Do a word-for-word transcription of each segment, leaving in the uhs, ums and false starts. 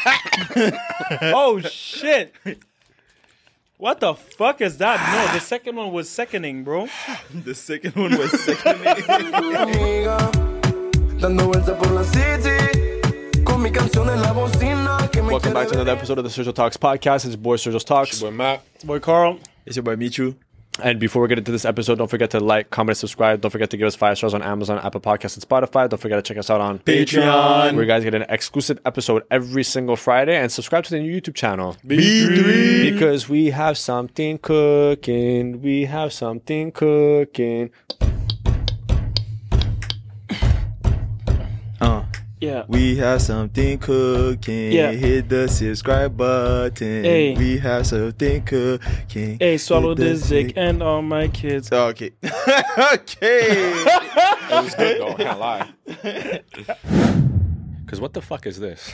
Oh shit! What the fuck is that? No, the second one was seconding, bro. The second one was seconding. Welcome back to another episode of the Sergio Talks podcast. It's boy Sergio Talks. It's your boy Matt. It's boy Carl. It's your boy Michu. And before we get into this episode, don't forget to like, comment, subscribe. Don't forget to give us five stars on Amazon, Apple Podcasts, and Spotify. Don't forget to check us out on Patreon. where you guys get an exclusive episode every single Friday. And subscribe to the new YouTube channel. B three. Because we have something cooking. We have something cooking. Uh, Yeah. we have something cooking. Yeah. Hit the subscribe button. Hey. We have something cooking. Hey, swallow Hit the this dick si- and all my kids. Oh, okay. Okay. It was good though, I can't lie. Because what the fuck is this?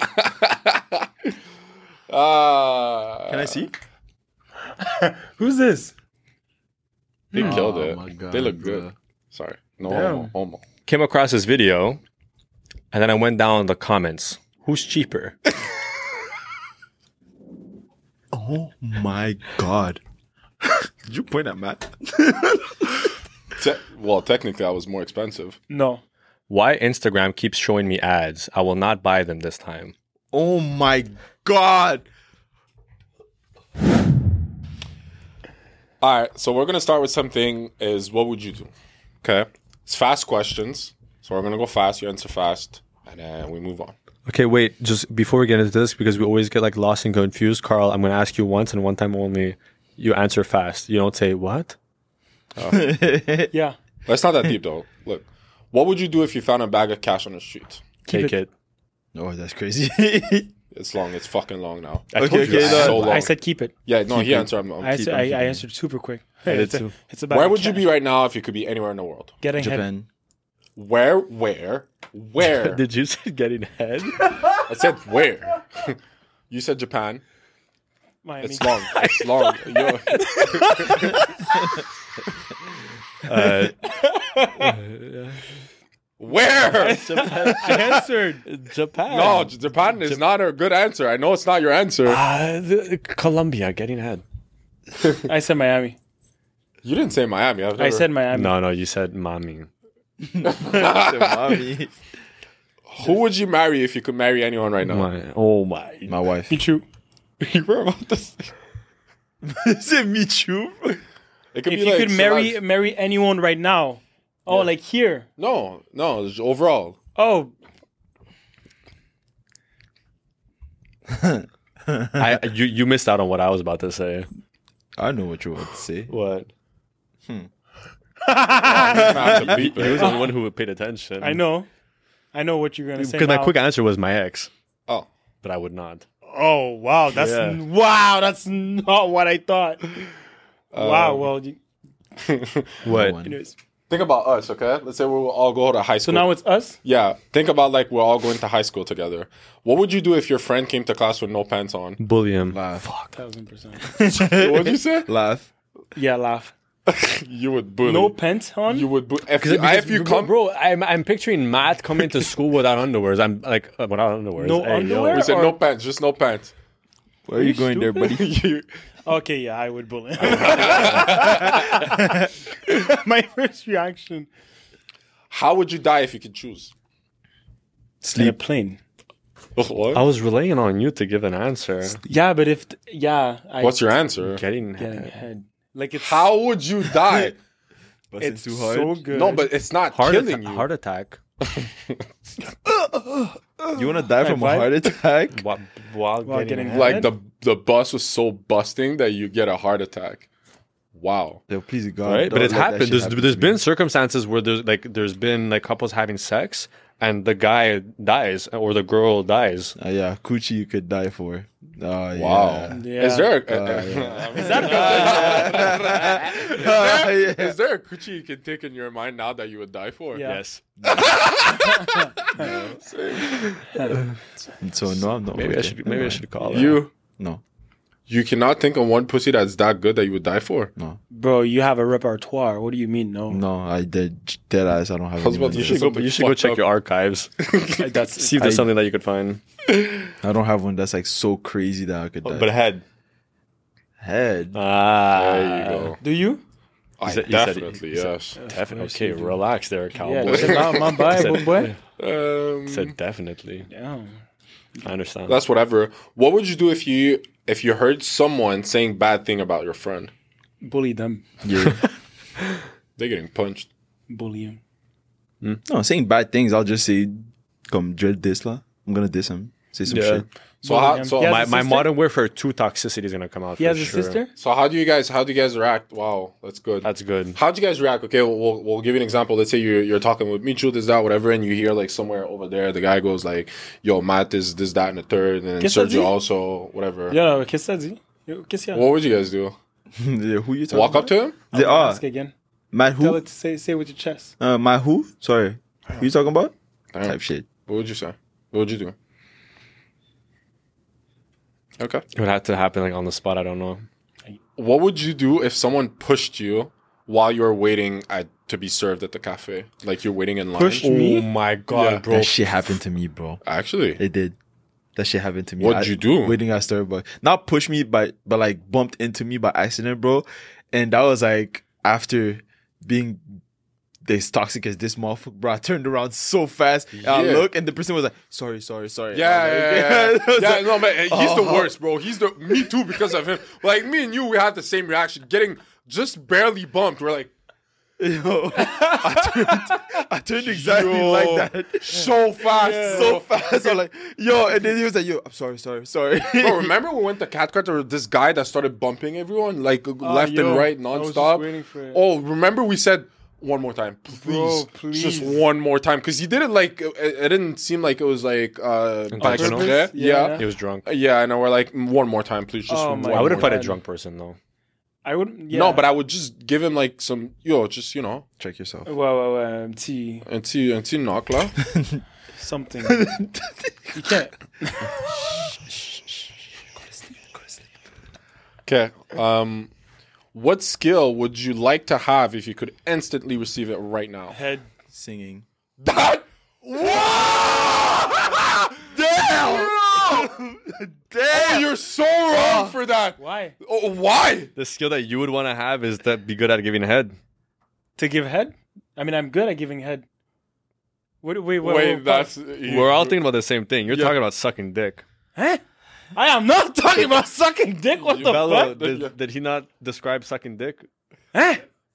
Uh, Can I see? Who's this? They killed Oh it. my God, They look bro. good. Sorry. No Damn. homo. homo. Came across this video, and then I went down the comments. Who's cheaper? Oh my God. Did you point at Matt? Te- well, technically, I was more expensive. No. Why Instagram keeps showing me ads? I will not buy them this time. Oh my God. All right, so we're gonna start with something. Is what would you do? Okay, it's fast questions, so we're gonna go fast. You answer fast, and then we move on. Okay, wait. Just before we get into this, because we always get like lost and confused, Carl, I'm going to ask you once and one time only. You answer fast. You don't say what? Yeah. That's not that deep though. Look, what would you do if you found a bag of cash on the street? Keep Take it. it. Oh, that's crazy. It's long. It's fucking long now. I Okay, told you. okay, I- no, so long. I said keep it. Yeah, no, he it. answered. I'm, I'm I, keep- answered, I'm I, keeping I it. answered super quick. did it's, a, too. it's about Where would you be right now if you could be anywhere in the world? Getting head. Japan. Where? Where? Where? Did you say getting head? I said where? You said Japan. Miami. It's long. It's long. Yo. uh, Where? I answered. Japan. No, J- Japan is not a good answer. I know it's not your answer. Uh, the, Colombia, getting head. I said Miami. You didn't say Miami. I've I never- said Miami. No, no, you said mommy. Mommy. Who would you marry if you could marry anyone right now? My, oh my. My wife. Me too. You were about to say. Is it Michu? It could If be you like could marry Solange. marry anyone right now. Oh, Yeah. like here. No, no, it's overall. Oh, I, you, you missed out on what I was about to say. I know what you want to say. What? He's gonna have to beep He was it. the only one who paid attention. I know. I know what you're gonna say. Because my now. quick answer was my ex, Oh, but I would not. Oh wow, that's Yeah. wow, that's not what I thought. wow, well, you, What? one. anyways. think about us, okay? Let's say we will all go to high So school. now it's us. yeah, think about like we're all going to high school together. What would you do if your friend came to class with no pants on? Bully him. Laugh. Thousand percent. What did you say? Laugh. Yeah, laugh. You would bully. No pants on. You would. Bu- if Because, you, if you bro, come, bro, I'm, I'm picturing Matt coming to school without underwears. I'm like, uh, without underwears. No Hey, yo. underwear? we said or- no pants, just no pants. Where are you going there, buddy? You- Okay, yeah, I would bully. My first reaction. How would you die if you could choose? In a plane. What? I was relying on you to give an answer. Yeah, but if yeah, I, What's your answer? Getting getting ahead? Like it's How would you die? Busting it's too hard. so good. No, but it's not heart, killing atta- you. heart attack. You want to die from a vibe? heart attack? While, while, While getting, getting head. Like the the bus was so busting that you get a heart attack. Wow. Yo, please God. right? But don't it's let that happened. shit There's happen there's to been me. circumstances where there's like there's been like couples having sex and the guy dies or the girl dies. Uh, yeah, coochie you could die for. Oh, Wow. yeah. Yeah. Is there a, Uh, yeah. Is that is, there, is there a coochie you can take in your mind now that you would die for? Yeah. Yes. So no, I'm not. Maybe I okay. should maybe I should call her. You No. You cannot think of one pussy that's that good that you would die for. Bro, you have a repertoire. What do you mean? No, No, I did dead eyes. I don't have. I was about anyone to You like should say go. something You should go fucked check up. your archives. that's See if there's I- something that you could find. that. I don't have one that's like so crazy that I could die. But head. head. Ah, There you go. Do you? I said- you said- definitely, you said- yes. Definitely. Okay, relax there, Yeah, cowboy. that's not my Bible, boy. Um, Said definitely. Yeah. I understand. that's whatever. What would you do if you if you heard someone saying bad thing about your friend? Bully them. Yeah. They're getting punched. Bully him. No, saying bad things. I'll just say, "Come drill this lah." I'm gonna diss him. Say some Yeah. shit. So Bully how him. so He has my a my sister? modern word for true toxicity is gonna come out. He for has a sure. sister. so how do you guys how do you guys react? Wow, that's good. That's good. How'd you guys react? Okay, we'll, we'll, we'll give you an example. Let's say you're, you're talking with Michu, this, that, whatever, and you hear like somewhere over there, the guy goes like, yo, Matt is this, that, and the third, and then Qu'est-ce que Sergio t'as dit? also, whatever. Yeah, qu'est-ce que ça dit? Yo, Qu'est-ce qu'il y a? What would you guys do? Yeah, who you talking Walk about? up to him? They are. Ask again. Matt Tell who? it to say, say it with your chest. Uh, Matt who? Sorry. Who you talking about? Damn. Type shit. What would you say? What would you do? Okay. It would have to happen like on the spot. I don't know. What would you do if someone pushed you while you were waiting at, to be served at the cafe? Like you're waiting in line? Pushed me? Oh my god, Yeah. bro! That shit happened to me, bro. Actually. It did. That shit happened to me. What'd I- you do? Waiting at Starbucks. Not push me, but but like bumped into me by accident, bro. And that was like after being this toxic as this motherfucker, bro. I turned around so fast. And I Yeah. look, and the person was like, "Sorry, sorry, sorry." Yeah, And I was yeah, like, yeah. That was yeah like- no, man, he's the Oh. worst, bro. He's the me too because of him. Like me and you, we had the same reaction. Getting just barely bumped. We're like, Yo, I turned, I turned exactly yo, like that. so fast, So bro. fast. I'm like, yo, and then he was like, "Yo, I'm sorry, sorry, sorry." Bro, remember we went to Cat Cat, there was this guy that started bumping everyone like left yo, and right I was just nonstop. waiting for it. Oh, remember we said one more time, please, Bro, just please. one more time, because he did it like it, it didn't seem like it was like uh, by Intentional? exprès. Yeah. Yeah, He was drunk. yeah, and we're like one more time, please, just Oh one my I wouldn't more fight a time. drunk person though. I wouldn't. Yeah. No, but I would just give him like some yo, just you know, Check yourself. Well, well, well, um, T un petit un petit knock là. something. You can't. Okay. Um, what skill would you like to have if you could instantly receive it right now? Head. Singing. That. Wow! Damn! Damn! Oh, you're so wrong for that. Why? Oh, why? The skill that you would want to have is to be good at giving head. To give head? I mean, I'm good at giving head. What? Wait, wait, Wait, wait, that's We're all thinking about the same thing. You're Yeah. talking about sucking dick. Huh? I am not talking about sucking dick. What the Bello, fuck? did, did he not describe sucking dick? Huh?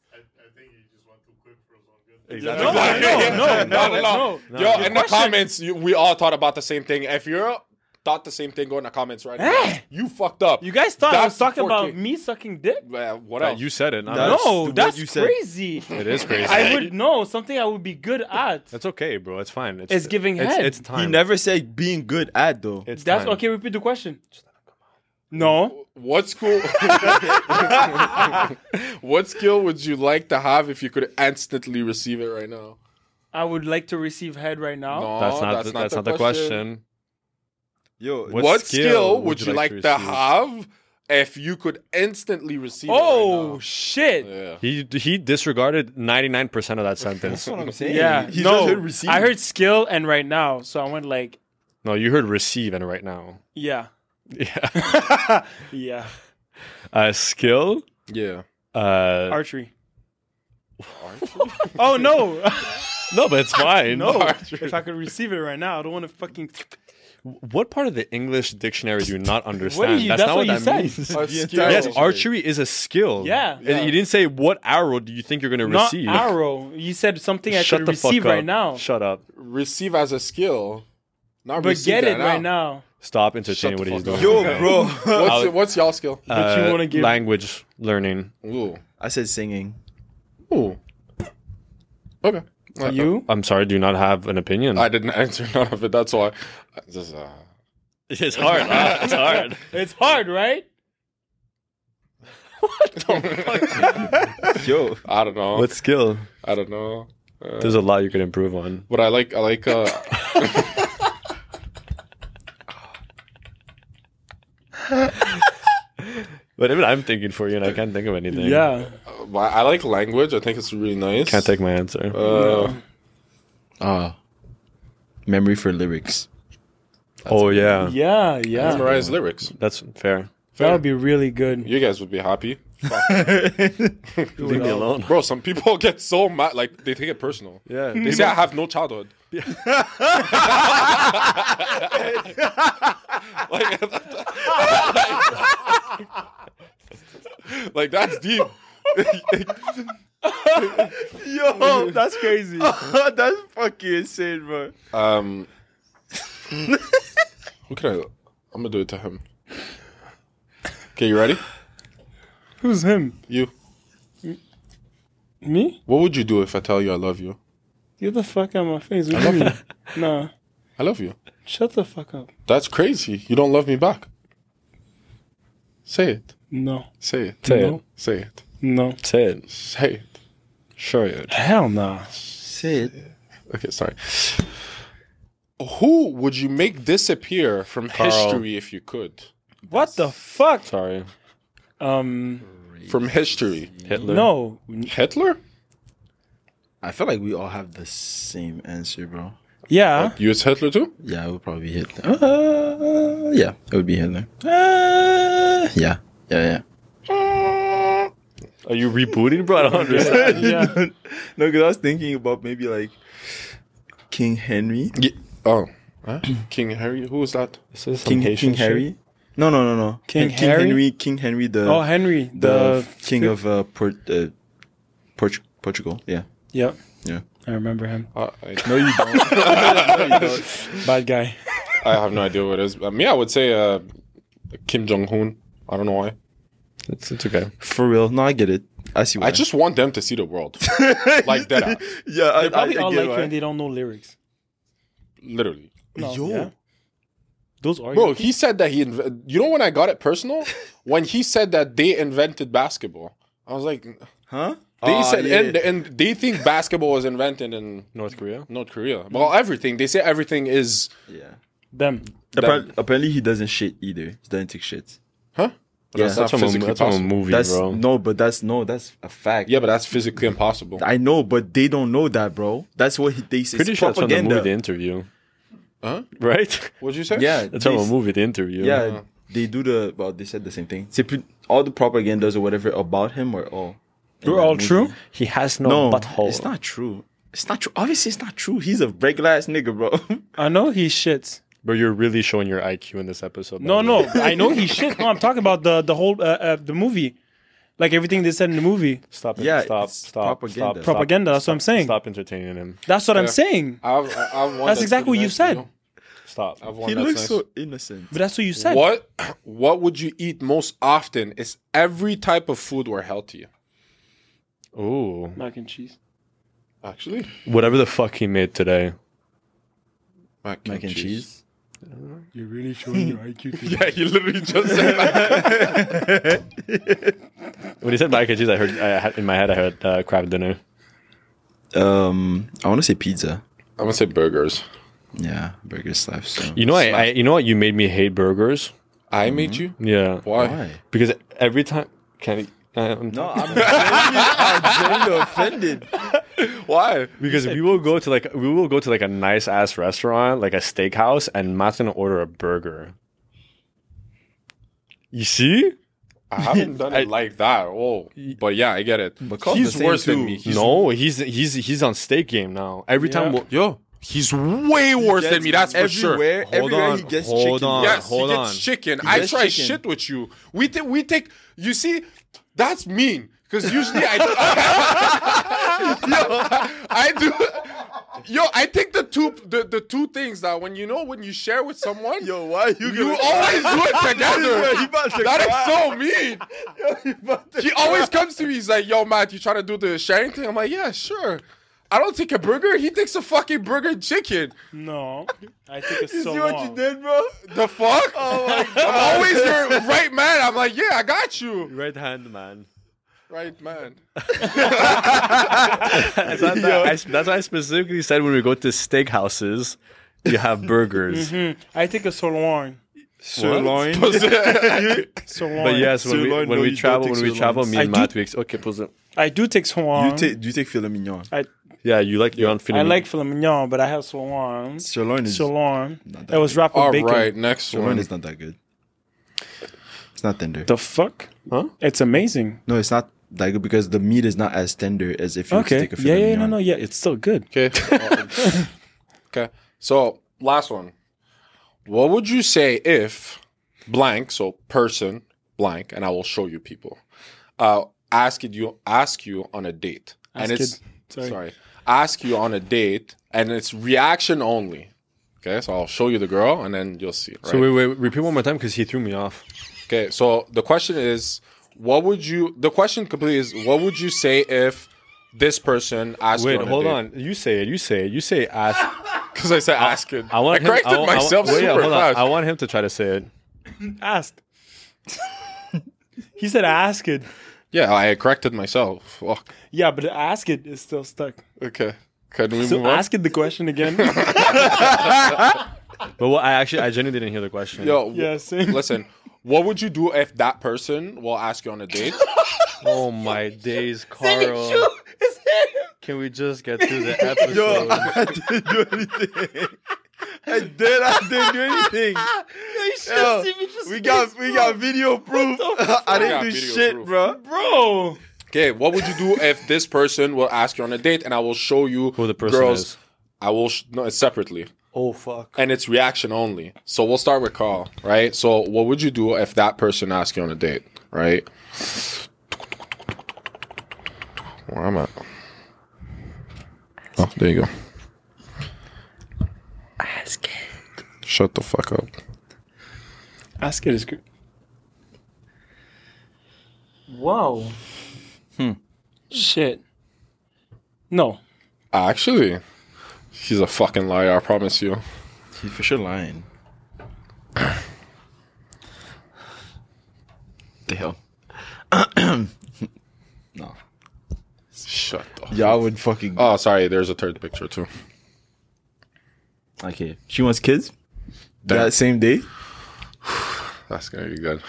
Exactly. No, no, no, no, no, no. Yo, Your in the question- comments, you, we all thought about the same thing. If you're thought the same thing, go in the comments right now. Eh? You fucked up. You guys thought I was That's talking four K. about me sucking dick? Uh, what That else? you said it. Not That's us. No, what that's you said. crazy. It is crazy. I would know something I would be good at. That's okay, bro. It's fine. It's, It's giving it's, head. It's time. He never said being good at though. It's That's time. okay. Repeat the question. No. What skill? What skill would you like to have if you could instantly receive it right now? I would like to receive head right now. No, That's not. the, that's not the question. Yo, What What, skill skill, would you like, to, receive? have if you could instantly receive Oh it shit! right now? Yeah. He he disregarded ninety-nine percent of that sentence. that's what I'm saying. Yeah, he no. just heard receive. I heard skill and right now, so I went like, No, you heard receive and right now. yeah, Yeah. yeah. Uh, skill. Yeah. Uh, Archery. Oh no, no, but it's fine. no. If I could receive it right now, I don't want to fucking. What part of the English dictionary do you not understand? What do you? That's, not what you that said. means. A The skill. Yes, Oh. archery is a skill. Yeah. And Yeah. You didn't say what arrow do you think you're going to Not receive. arrow. You said something I Shut could the fuck receive up. right now, Shut up. Receive as a skill. Not but receive get that it right now. Stop entertaining Shut what the he's fuck doing. up. Yo, bro. What's, what's y'all skill? But you Uh, wanna give- language learning. Ooh. I said singing. Ooh. Okay. You? I'm sorry, do you not have an opinion? I didn't answer none of it. That's why. Just, uh, It's hard. uh, it's hard. It's hard, right? Yo, I don't know. What skill? I don't know. Uh, There's a lot you could improve on. but I like. I like. Uh, But even I'm thinking for you, and I can't think of anything. Yeah. But I like language. I think it's really nice. Can't take my answer. Uh, Ah, memory for lyrics. oh yeah. Yeah, yeah. memorize lyrics. That's fair. That would be really good. You guys would be happy. Leave me alone. Bro, some people get so mad, like they take it personal. Yeah. They say I have no childhood. like, like that's deep. Yo, That's crazy. that's fucking insane, bro. Um, who can I? I'm gonna do it to him. Okay, you ready? Who's him? You. Me? What would you do if I tell you I love you? Get the fuck out of my face. What do you mean? Nah. I love you. Shut the fuck up. That's crazy. You don't love me back. Say it. No. Say it. Say No. it. Say it. No. Say it. Say it. Sure you. Hell nah. Say it. Okay, sorry. Who would you make disappear from Carl. history if you could? What the fuck? Sorry. Um. From history. Hitler. No. Hitler? I feel like we all have the same answer, bro. Yeah. You it's Hitler too? Yeah, it would probably be Hitler. Uh, yeah, it would be Hitler. Uh, yeah, yeah, yeah. Are you rebooting, bro? I don't understand. Yeah. No, because I was thinking about maybe like King Henry. Yeah. Oh. Huh? King Harry? Who was that? This is some King, Haitian King Harry? No, no, no, no. King King Harry? Henry. King Henry, the Oh, Henry. the, The, king of uh, Port, uh, Port- Portugal. Yeah, Yep. yeah. I remember him. Uh, I, No, you don't. no, you don't. Bad guy. I have no idea what it is. Um, yeah, I would say uh, Kim Jong Un. I don't know why. It's, it's okay. For real. No, I get it. I see why. I just want them to see the world, like that. ass. yeah, I, They probably I, I all get like why. you and they don't know lyrics. Literally, No, Yo. yeah. Those are bro. He said that he. Inv- you know when I got it personal, when he said that they invented basketball, I was like, Huh? they Oh, said yeah. and, and they think basketball was invented in North Korea. North Korea. Well, everything they say everything is, Yeah. them. Apparently, apparently, he doesn't shit either. He doesn't take shits. huh? But Yeah. that's That's not from, a, physically that's from a possible. movie, That's bro. no, but that's no, that's a fact. Yeah, but that's physically impossible. I know, but they don't know that, bro. That's what he, they say. Pretty It's sure that's from the propaganda. movie, The Interview. Huh? Right? What'd you say? Yeah, That's they from a s- movie, The Interview. Yeah, they do the. Well, they said the same thing. C'est plus- all the propagandas or whatever about him were all. in They're that all movie. true? He has no, No, butthole. it's not true. It's not true. Obviously, it's not true. He's a regular ass nigga, bro. I know he shits. But you're really showing your I Q in this episode. by No, the way. no. I know he shits. No, I'm talking about the the whole uh, uh, the movie. Like everything they said in the movie. Stop it. Yeah, stop. it's Stop. propaganda. Stop. Propaganda, Stop, that's what I'm stop- saying. Stop entertaining him. That's what I'm Yeah. saying. I have, I have one That's exactly pretty what you nice, said. know? Stop. I have one He that's looks nice. so innocent. But that's what you said. What what would you eat most often? Is every type of food were healthy? Ooh. Mac and cheese. Actually, Whatever the fuck he made today. mac, Mac and cheese. You're really showing your I Q. Yeah, you literally just said that. When he said mac and cheese, I heard I had, in my head I heard uh, crab dinner. Um, I want to say pizza. I'm gonna say burgers. Yeah, burger slaps. So. You know, I, I you know what? You made me hate burgers. I made you. Yeah. Why? Why? Because every time, can I? Um, No, I'm genuinely, I'm genuinely offended. Why? Because we will go to like we will go to like a nice ass restaurant, like a steakhouse, and Matt's gonna order a burger. You see? I haven't done it like that. Oh, but yeah, I get it. But Carl's he's the same worse than too. me. He's, no, he's he's he's on steak game now. Every Yeah. time, we'll, yo, he's way worse than me. That's for sure. everywhere, Hold everywhere on, he gets hold chicken. on. Yes, hold he gets on. chicken. He I gets try chicken. shit with you. We take we take. You see, that's mean. Because usually I do. yo, I do. Yo, I think the two the, the two things that when you know when you share with someone, Yo, why you? you always do it together. He about to That is cry. so mean. He about to He always comes to me. He's like, "Yo, Matt, you trying to do the sharing thing?" I'm like, "Yeah, sure." I don't take a burger. He takes a fucking burger and chicken. No, I think it's You so see what long. you did, bro? The fuck? Oh my I'm god! always your right man. I'm like, yeah, I got you. right hand man. Right man. That's, not that, I, that's why I specifically said when we go to steakhouses, you have burgers. I think a sirloin. Sirloin. Sirloin. But yes, when we, Sirloin, when no, we you travel, don't when take we travel, sirloins. me and I do- Matt, we ex- okay, pose it. I do take sirloin. You take, do you take filet mignon? Yeah, you like you're on filet. I mignon. like filet mignon, but I have sirloin. Sirloin is Sirloin. not That was wrapped with All bacon. right, next sirloin one. is not that good. It's not tender. The fuck? Huh? It's amazing. No, it's not that good because the meat is not as tender as if you were to Okay. take a Yeah, filet yeah, mignon. no, no, yeah. It's still good. Okay. Okay. So last one. What would you say if blank, so person blank, and I will show you people, uh, ask it you ask you on a date, and Ask it's it- sorry. sorry, ask you on a date, and it's reaction only. Okay, so I'll show you the girl, and then you'll see. Right? So wait, wait, repeat one more time because he threw me off. Okay, so the question is, what would you? The question completely is, what would you say if this person asked Wait, you on hold a date? on. You say it. You say it. You say ask. Because I said ask it. I want I him, corrected I, want- I, myself want- wait, yeah, super hold on. fast. I want him to try to say it. Ask. He said ask it. Yeah, I corrected myself. Fuck. Yeah, but ask it is still stuck. Okay. Can we So move on? ask it the question again. But what, I actually, I genuinely didn't hear the question. Yo, Yeah, same. listen. What would you do if that person will ask you on a date? Oh my days, Carl. Can we just get through the episode? Yo, I didn't do anything. I did. I didn't do anything. Yo, we got we got video proof. I didn't got do video shit, proof. bro. Bro. Okay, what would you do if this person will ask you on a date, and I will show you Who the person girls. is. I will sh- no, it's separately, Oh fuck. and it's reaction only. So we'll start with Carl, right? So what would you do if that person asked you on a date, right? Where am I? Oh, there you go. Ask it. Shut the fuck up. Ask it is good. Wow. Hmm. Shit. No. Actually, he's a fucking liar. I promise you. He's for sure lying. The hell. No. Shut the. Y'all would fucking. Oh, sorry. There's a third picture too. Okay. She wants kids? Damn. That same day? That's gonna be good.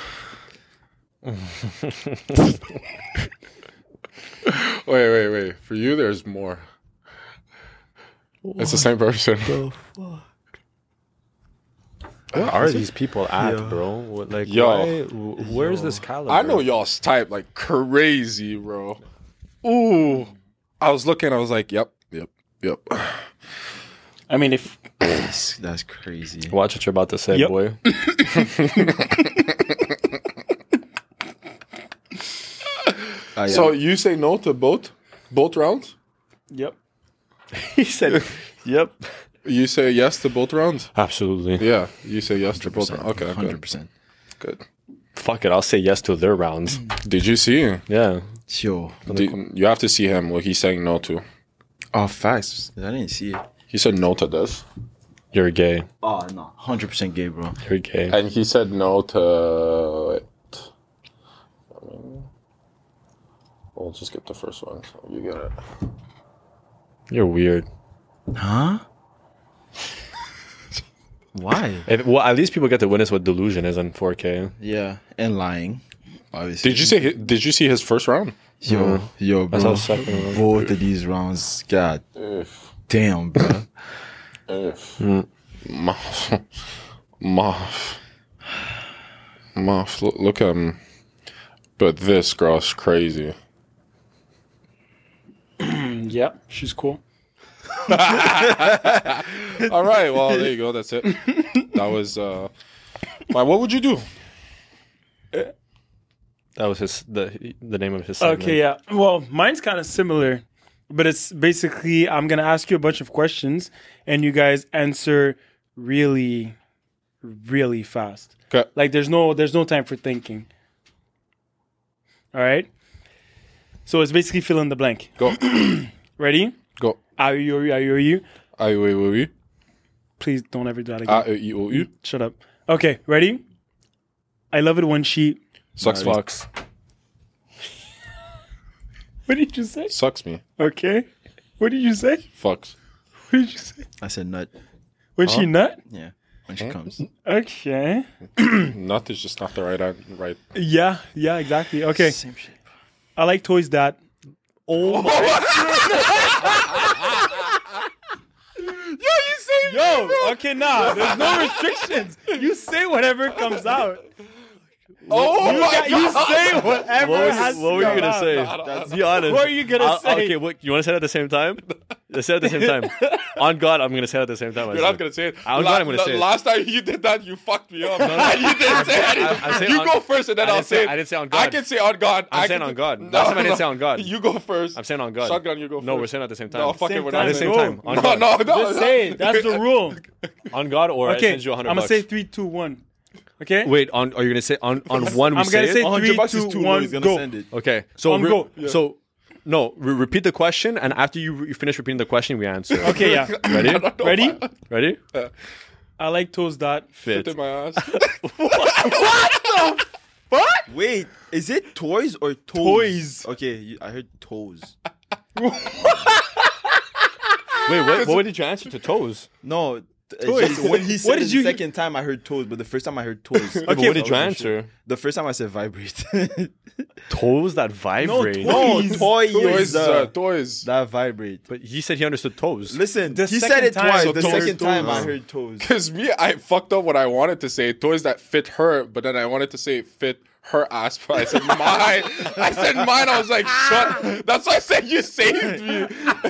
Wait, wait, wait. For you, there's more. It's the same person. Where are these people at, Yeah. bro? What, like, Yo. why- wh- where's this caliber? I know y'all's type like crazy, bro. Ooh. I was looking, I was like, yep, yep, yep. I mean, if That's, that's crazy. Watch what you're about to say, Yep. boy. Ah, yeah. So you say no to both? Both rounds? yep. He said, "Yep, You say yes to both rounds? absolutely." Yeah, you say yes to both rounds. Okay, one hundred good. percent. Good. Fuck it, I'll say yes to their rounds. Did you see? Yeah. Yo. Did, you have to see him what he's saying no to. Oh, facts. I didn't see it. He said no to this. You're gay. Oh, no. one hundred percent gay, bro. You're gay. And he said no to it. I mean, we'll just get the first one. So you get it. You're weird. Huh? Why? If, well, at least people get to witness what delusion is on four K. Yeah. And lying. Obviously. Did you say? hi- Did you see his first round? Yo, yo, That's bro. how second round. Both of these rounds, god If, damn, bro. if, Mm. Moff, Moff, Moff. Look, look at him. But this girl's crazy. Yep. She's cool. All right, well there you go. That's it. That was. uh Why? What would you do? That was his the the name of his segment. Okay, yeah. Well, mine's kind of similar, but it's basically I'm gonna ask you a bunch of questions, and you guys answer really, really fast. Okay. Like there's no there's no time for thinking. All right. So it's basically fill in the blank. Go, Ready? go. Are you? Are you? Are you? Are you? Aïe, oui, oui, oui. Please don't ever do that again. A, E, I, O, U. Shut up. Okay, ready? I love it when she. Sucks me. Fucks. What did you say? Sucks me. Okay. What did you say? Fucks. What did you say? I said nut. When she nut? Yeah. when she comes. Okay. Nut is just not the right an- right. Yeah, yeah, exactly. Okay. Same shit. I like toys that. Oh my! Yo, you say Yo, okay, nah, there's no restrictions. You say whatever comes out. Oh You, my got, you god. say whatever What, has was, what to were you come gonna out. say? That's- Be honest. What are you gonna I'll- say? Okay, what, you want to say it at the same time? Let's say it at the same time. On God, I'm gonna say it at the same time. You're not gonna say it. I'm La- not gonna la- say it. Last time you did that, you fucked me up. you didn't say anything. I- I say you on- go first, and then I I'll didn't say- say it. I didn't say on I God. can say on God. I'm I saying can- on God. No, Last time I didn't no. say on God. You go first. I'm saying on God. Shotgun, you go first. No, we're saying it at the same time. No, fuck Same it. We're time. not at the same saying time. it. On No, God. no, no. Just say it. That's the rule. On God, or I Okay, send you a I'm hundred gonna bucks. say three, two, one. Okay. Wait, on are you gonna say on on one? We I'm gonna say say it? one hundred three, bucks is two, too low. one, He's gonna go. send it. Okay, so On re- go. so no, re- repeat the question, and after you, re- you finish repeating the question, we answer. Okay, yeah. Ready? Ready? Ready? I like toes that. Fit. Fit in my ass. Wait, is it toys or toes? Toys. Okay, you, I heard toes. Wait, what, what did you answer to toes? No, t- it's Toys. just when he said What it did the you- second time, I heard toes, but the first time I heard toes. Okay, but what did you answer? The first time I said vibrate. Toes that vibrate. no, Toys. toys. Toys. uh, Uh, toys. that vibrate. But he said he understood toes. Listen, The he said second it time- twice. So the toes. second time I Toes. heard toes. Because me, I fucked up what I wanted to say. Toys that fit her, but then I wanted to say fit her ass. But I said mine. I said mine. I was like, shut. That's why I said you saved me.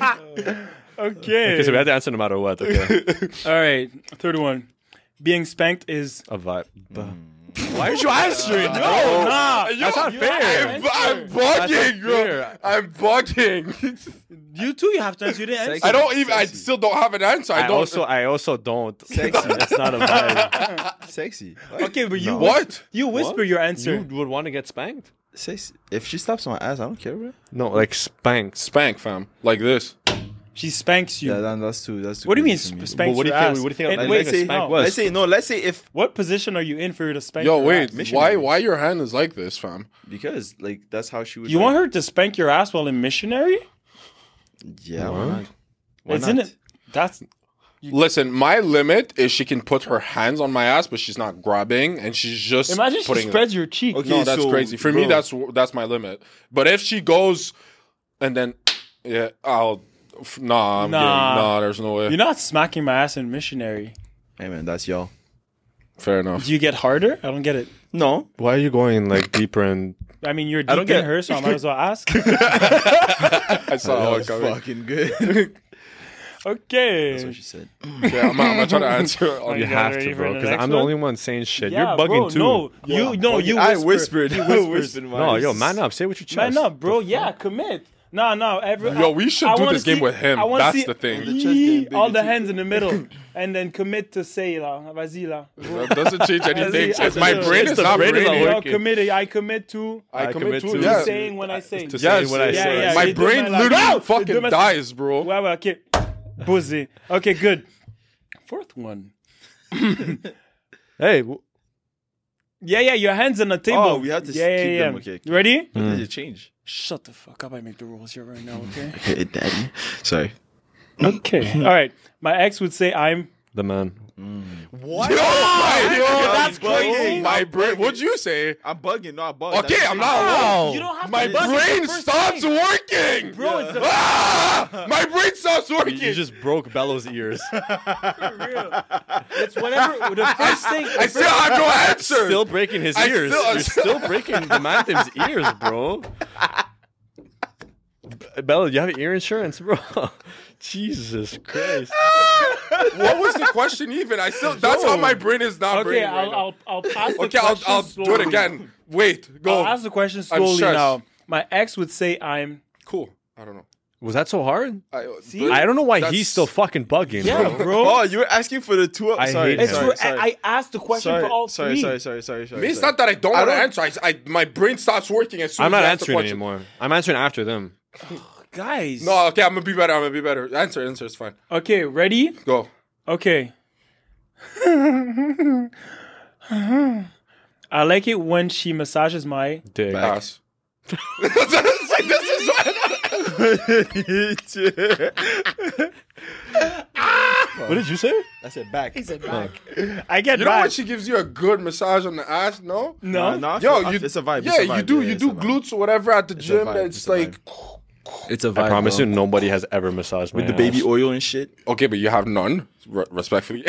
Okay. Okay, so we have to answer no matter what. Okay, All right. Third one. Being spanked is. a vibe. Why aren't you answering? No, nah. That's not You fair. have I'm, to I'm answer. bugging, bro. fair. I'm bugging. You too. You have to answer. You didn't answer. I don't even. I Sexy. still don't have an answer. I, I don't. also, I also don't. Sexy. That's not a vibe. Sexy. Okay, but you No. What? you whisper What? your answer. You would want to get spanked? Sexy. If she slaps my ass, I don't care, bro. No, like spanked. Spank, fam. Like this. She spanks you. Yeah, that, that's too. That's too. What do you mean crazy sp- for me. spanks what do you your think- ass? what do you think- And like, wait, like a Let's say, spank no. was? let's say no. Let's say if What position are you in for her to spank Yo, your wait. ass? missionary. Why? Why your hand is like this, fam? because like that's how she would. You like, want her to spank your ass while in missionary? Yeah. Why not? Why Isn't not? it? That's Listen, my limit is she can put her hands on my ass, but she's not grabbing, and she's just imagine she putting. spreads your cheek. Okay. No, that's so, crazy. For me, bro. that's that's my limit. But if she goes, and then, yeah, I'll. f- Nah, I'm Nah. getting, nah. There's no way. You're not smacking my ass in missionary. Hey man, that's y'all. Fair enough. Do you get harder? I don't get it. No, Why are you going like deeper and I mean, you're I deep don't get- in her, so I might as well ask. I saw how it that's coming. fucking good. Okay. That's what she said. Yeah, I'm, I'm not trying to answer. Oh, you you guys have ready to, for bro? the Because next I'm the one? only one saying shit. Yeah, You're bugging bro, too. No, you no, you I whisper. whispered. He I whispers. whispered. No, mine. yo, man up. Say what you chest. Man up, bro. Yeah, commit. No, no. Every, Yo, we should I do wanna this game see- with him. I wanna That's see- the thing. The chest game bigger all the too. hands in the middle, and then commit to say la. Vas-y la. That doesn't change anything. Vas-y, It's my it's brain the is not brain is not brainy. Yo, working. commit. I commit to. I I commit commit to. to- Yeah. Saying when I say. To Yes, say what I yeah, say. yeah. My les deux brain mains là. literally No, les deux fucking mains- dies, bro. Ouais, ouais, ok. Buzzé. Okay, good. Fourth one. Hey, w- Yeah, yeah, your hands on the table. Oh, we have to yeah, yeah, keep yeah. them, okay. You ready? What did it change? Shut the fuck up. I make the rules here right now, okay? Hey, daddy. Sorry. Okay. All right. My ex would say I'm. the man. What? Yo, my, yo, that's crazy. My brain. What'd you say? I'm bugging. No, I'm bugging. Okay, I'm not wrong. You don't have My to buzz it the brain first stops time. working. Bro, it's the Ah! My brain stops You, working. you just broke Bello's ears. real. It's whatever. The first thing. I still have no answer. Still breaking his I ears. still- You're still breaking the man's ears, bro. B- Bello, you have ear insurance, bro? Jesus Christ. What was the question even? I still. That's how my brain is not Okay, brain right I'll, now. I'll I'll pass the Okay, I'll question I'll do it slowly. again. Wait, go. I'll ask the question I'm slowly stressed. now. My ex would say I'm. Cool. I don't know. Was that so hard? I, See? but I don't know why that's- he's still fucking bugging, Yeah, bro. bro. Oh, you were asking for the two. I sorry, hate It's him. sorry, for, sorry. I asked the question sorry, for all sorry, three. sorry, sorry, sorry, sorry. Me, it's sorry. not that I don't I want to don't- answer. I, I my brain stops working as soon I'm as not you ask the answering question. anymore. I'm answering after them. Guys. No, okay, I'm gonna be better. I'm gonna be better. Answer, answer. It's fine. Okay, ready? Go. Okay. I like it when she massages my. Dick. Pass. It's like, this is what. What did you say? I said back. He said back. I get You know back. when she gives you a good massage on the ass? No. No. Nah, nah, I Yo, feel- I you. feel- it's a vibe. Yeah, it's a you vibe. do. Yeah, you it's do a vibe. glutes or whatever at the a gym. vibe, That's it's a like. It's a vibe. I promise bro. you, nobody has ever massaged my With the ass. baby oil and shit. Okay, but you have none. Re- respectfully.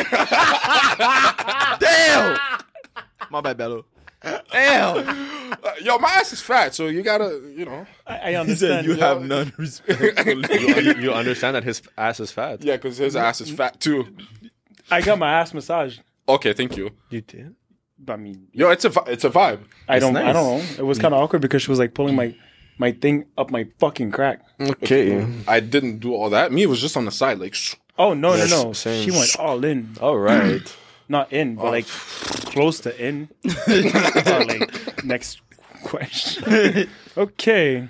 Damn. My bad, Bello. Damn. Yo, my ass is fat, so you gotta, you know. I, I He understand. said you have none respectfully. you, you understand that his ass is fat. Yeah, because his ass is fat too. I got my ass massaged. Okay, thank you. You did? I mean, Yo, it's a vi- it's a vibe. I don't. I nice. don't know. It was kind of awkward because she was like pulling my my thing up my fucking crack. Okay, I didn't do all that. Me, it was just on the side, like. Oh no Yes, no no! same. She went all in. All right. Not in, but like close to in. Or, like next question. Okay.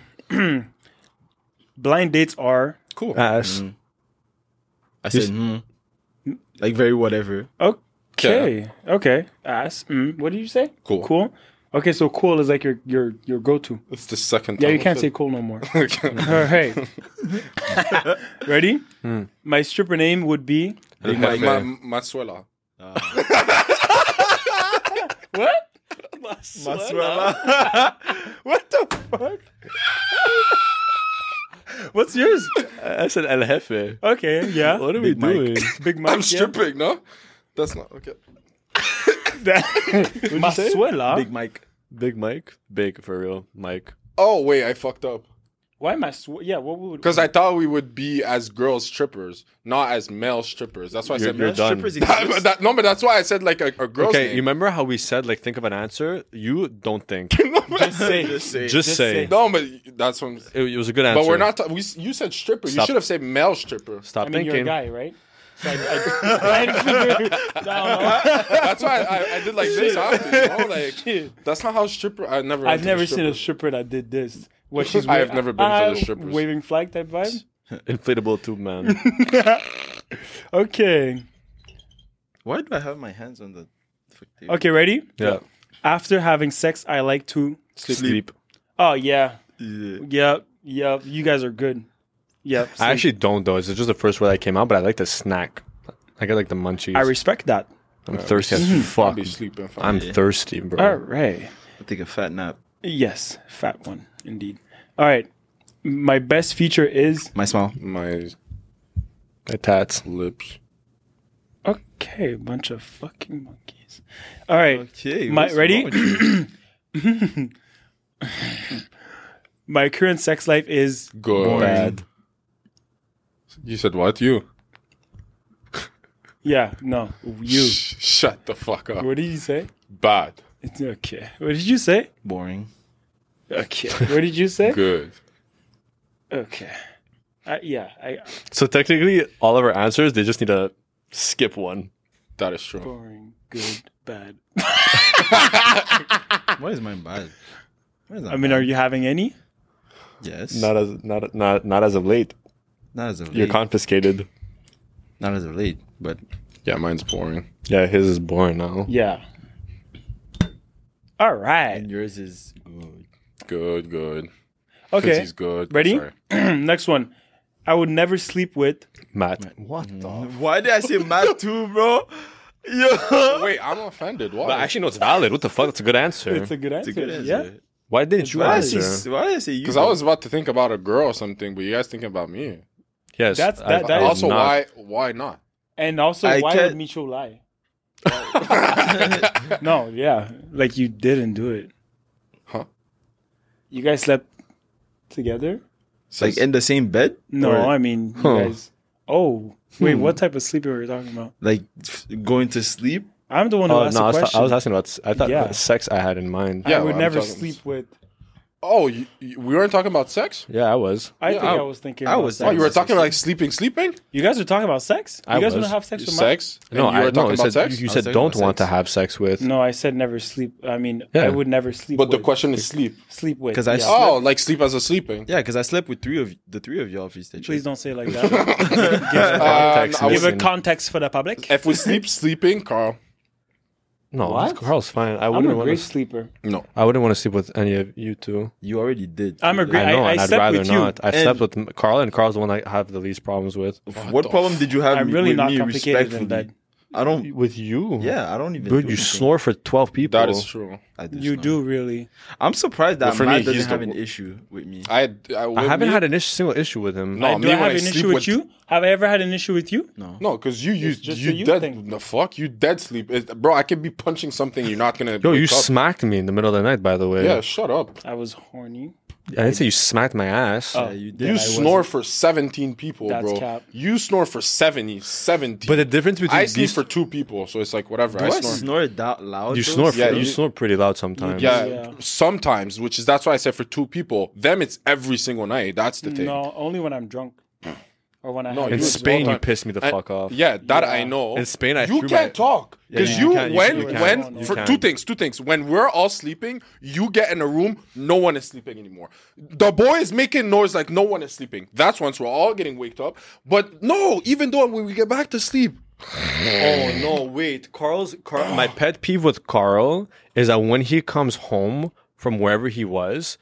Blind dates are Cool. Ass. I said, mm. like very whatever. okay. Okay. Ass. Mm. What did you say? Cool. Cool. Okay, so cool is like your your your go to. It's the second. Yeah, time you can't I say said- cool no more. All right. Ready? My stripper name would be Big Ma- Mike. Ma- Masuela. what? Masuela. What the fuck? What's yours? I said El Jefe. Okay, yeah. What are Big we Mike. doing? Big Mike. I'm stripping, no? That's not okay. Masuela. Big Mike. Big Mike? Big, for real. Mike. Oh wait, I fucked up. Why am I? Sw- yeah. What would? Because I thought we would be as girl strippers, not as male strippers. That's why I You're- said you're male done. Strippers That- exist. but that- no, but that's why I said like a, a girl's Okay, name. you remember how we said, like, think of an answer? You don't think. just say. Just say. Just, Just say. say. No, but that's what I'm, It, it was a good answer. but we're not. Ta- we s- you said stripper. You Stop. should have said male stripper. Stop I mean, thinking. you're a guy, right? So I, I, I, figured, I don't know. That's why I, I did like this after. You know? Like that's not how stripper. I never. I've went to never the seen a stripper. stripper that did this. What she's I have wa- never been to uh, the strippers. Waving flag type vibe. Inflatable tube man. Okay. Why do I have my hands on the fuck table? Okay, ready? Yeah. After having sex, I like to. Sleep. Oh yeah, Yeah. yep, yep. You guys are good. Yep. I sleep. actually don't, though. It's just the first word that came out, but I like to snack. I get like the munchies. I respect that. I'm thirsty Mm-hmm. as fuck. I'll be sleeping. Fine. I'm thirsty, bro. All right. I'll take a fat nap. Yes, fat one indeed. All right. My best feature is My smile. My My tats. lips. okay. Bunch of fucking monkeys. All right. Okay. My what's ready? wrong with you? My current sex life is Good. Bad. You said what? You. yeah. No, you. Shh, shut the fuck up. What did you say? Bad. It's okay. What did you say? Boring. Okay. What did you say? Good. Okay. Uh, yeah. I So technically, all of our answers, they just need to skip one. That is true. boring. Good. Bad. Why is mine bad? Why is that I mean, bad? are you having any? Yes. Not as not not not as of late. Not as of You're late. confiscated. Not as of late, but Yeah, mine's boring. Yeah, his is boring now. Yeah. All right. and yours is good. Good, good. 'Cause Okay. he's good. Ready? Sorry. Next one. I would never sleep with. Matt. What the? Why did I say math too, bro? Yo. Wait, I'm offended. Why? But actually, no, it's valid. What the fuck? That's a good answer. It's a good answer. It's a good answer. Yeah. Why didn't you Why valid. did I answer? say, why did I say you? Because I was about to think about a girl or something, but you guys thinking about me. Yes. That's- I- that- that I is was Also, not. why? Why not? And also, I why can't- would Micho lie? No, yeah. Like you didn't do it. Huh? You guys slept together? like in the same bed. No, Or, I mean, you Huh. guys. Oh, wait, what type of sleeping were you talking about? like f- going to sleep. I'm the one who Oh, asked no, I the was, question. I was asking about. s- I thought Yeah. the sex I had in mind. I Yeah, would well, I'm never talking- sleep with. Oh, you, you- we weren't talking about sex. Yeah, I was. I Yeah, think I, I- was thinking. I about was sex. Oh, you were Sex. talking about like sleeping, sleeping. You guys were talking about sex. You I guys was. want to have sex with Sex. No, And you I were no. talking You about said sex. you I said was talking don't about want to sex. have sex with. my? No, I said never sleep. I mean, Yeah. I would never sleep. But the with. question is sleep. sleep with. 'Cause I yeah. slept- Oh, like sleep as a sleeping. Yeah, because I slept with three of the three of y'all. If you stay Please don't say it like that. Context Uh, I Give missing. a context for the public. If we sleep sleeping, Carl. No, What? Carl's fine. I I'm wouldn't a want great to. sleeper. No. I wouldn't want to sleep with any of you two. You already did. I'm a great. I know, I, I and I'd slept rather with you. not. I've And- slept with M- Carl, and Carl's the one I have the least problems with. What the problem did you have I'm me- really with not me complicated respectfully? in bed. I don't. With you? Yeah, I don't even. Dude, do you anything. snore for twelve people. That is true. I do You snore. do really. I'm surprised that But for Matt me, doesn't he's have the- an issue with me. I I, I with haven't me- had an issue, single issue with him. No, I, me do I when have I an sleep issue with, with- you? Have I ever had an issue with you? No. No, because you you just you a you dead thing. the fuck you dead sleep, It- bro. I could be punching something. You're not gonna. Yo, you wake up. smacked me in the middle of the night, by the way. Yeah, shut up. I was horny. I didn't say you smacked my ass. Oh. Yeah, you did. You I snore wasn't. for seventeen people, That's bro. cap. You snore for seventy, seventy. But the difference between I sleep these, for two people, so it's like whatever. Do I I snore. snore that loud? you though? snore, Yeah, you, you- snore pretty loud sometimes. Yeah, Yeah. sometimes, which is that's why I said for two people. Them, it's every single night. That's the thing. No, only when I'm drunk, or when I No, have In you- a- Spain, all you time. pissed me the And- fuck off. Yeah, that Yeah. I know. In Spain, I you threw can't my- talk because Yeah, you, you can't- you when can't. You when can't. for You two can't. things, two things. When we're all sleeping, you get in a room, no one is sleeping anymore. The boy is making noise like no one is sleeping. That's once we're all getting waked up. But no, even though when we get back to sleep, Oh no, wait. Carl's Carl, my pet peeve with Carl is that when he comes home from wherever he was,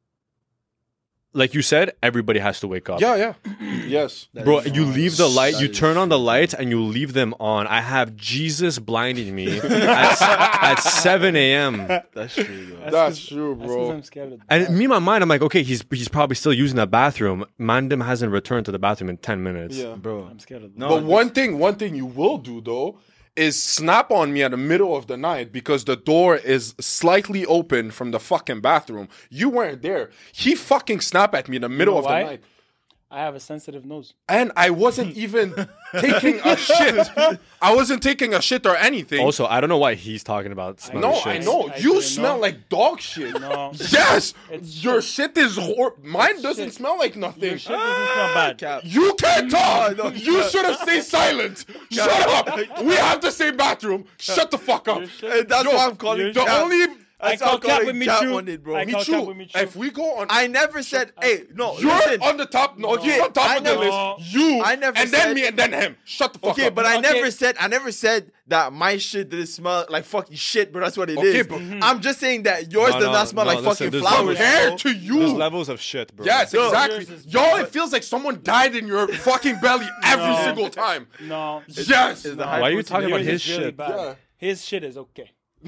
like you said, everybody has to wake up. yeah, yeah, yes. Bro, you leave the light, you That turn is on the lights, and you leave them on. I have Jesus blinding me at, at seven a.m. That's true, though. That's 'cause- true, That's 'cause bro. I'm scared of the And dark. me in my mind, I'm like, okay, he's he's probably still using that bathroom. Mandem hasn't returned to the bathroom in ten minutes. Yeah. Bro. I'm scared of the No, But this- one thing, one thing you will do though is snap on me at the middle of the night because the door is slightly open from the fucking bathroom. You weren't there. He fucking snapped at me in the middle know of why? the night. I have a sensitive nose. And I wasn't even taking a shit. I wasn't taking a shit or anything. Also, I don't know why he's talking about smelling no, shit. I know. I you didn't smell know. like dog shit. No. Yes. It's Your shit is hor- mine doesn't shit. smell like nothing. Your shit doesn't smell bad. Cap. You can't talk. no, you Cap. should have stayed silent. Shut up. We have the same bathroom. Shut the fuck up. Your shit- And that's Yo, why I'm calling your The Cap. only I That's how call I'm Cap calling with Cap Michu. on it, bro. I call Cap with Michu, Michu. if we go on, I never said, hey, no, you're listen. on the top. No, Okay, you're on top I of the never- list. You, I never and then said- me, and then him. Shut the fuck Okay, up. but I Okay. never said I never said that my shit didn't smell like fucking shit, bro. That's what it is. Okay, but- I'm just saying that yours No, does no, not smell no, like listen, fucking there's flowers. compared bro. to There's you. levels of shit, bro. Yes, Yo, exactly. yours is- Yo, it feels like someone died in your fucking belly every No. single time. No. Yes. Is the No. high Why are you protein talking about Yours his is really shit? bad. Yeah. His shit is okay.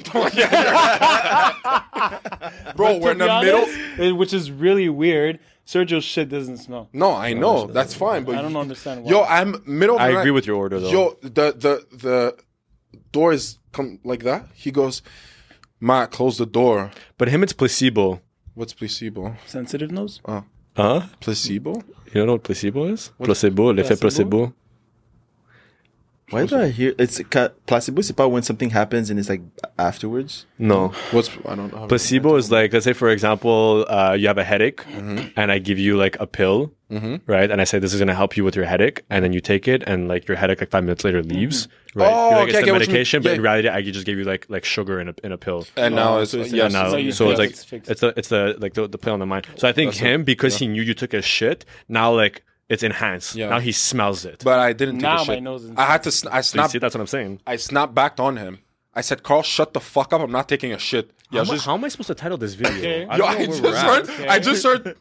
Bro, we're in the middle. middle, which is really weird. Sergio's shit doesn't smell. No, I know. That's fine. But I don't you- understand why. Yo, I'm middle of the I night. agree with your order, though. Yo, the the the doors come like that. He goes, Matt, close the door. But him, it's placebo. What's placebo? Sensitive nose? Huh? Placebo? You don't know what placebo is? Placebo, l'effet Placebo? placebo. Why do I hear it's ca- placebo? C'est pas when something happens and it's like afterwards. No. What's I don't know. Placebo is like, let's say, for example, uh, you have a headache Mm-hmm. and I give you like a pill, right? And I say, this is going to help you with your headache. And then you take it and like your headache like five minutes later leaves, right? Oh, You're like, okay, I it's get the what you mean. medication, but in Yeah. reality, I just gave you like like sugar in a, in a pill. And now it's so it's- yes, And now, so you so it's think like, it's fixed. it's the, it's the, like the, the play on the mind. So I think That's him, it. because he knew you took a shit, now like it's enhanced. Yeah. Now he smells it. but I didn't take Now a shit. my nose is- I had to. Sn- I So you snapped. see, that's what I'm saying. I snapped back on him. I said, Carl, shut the fuck up. I'm not taking a shit. Yeah, How, am I- just, how am I supposed to title this video? Okay. I yo, don't I know where just we're at. heard. I Okay. just heard.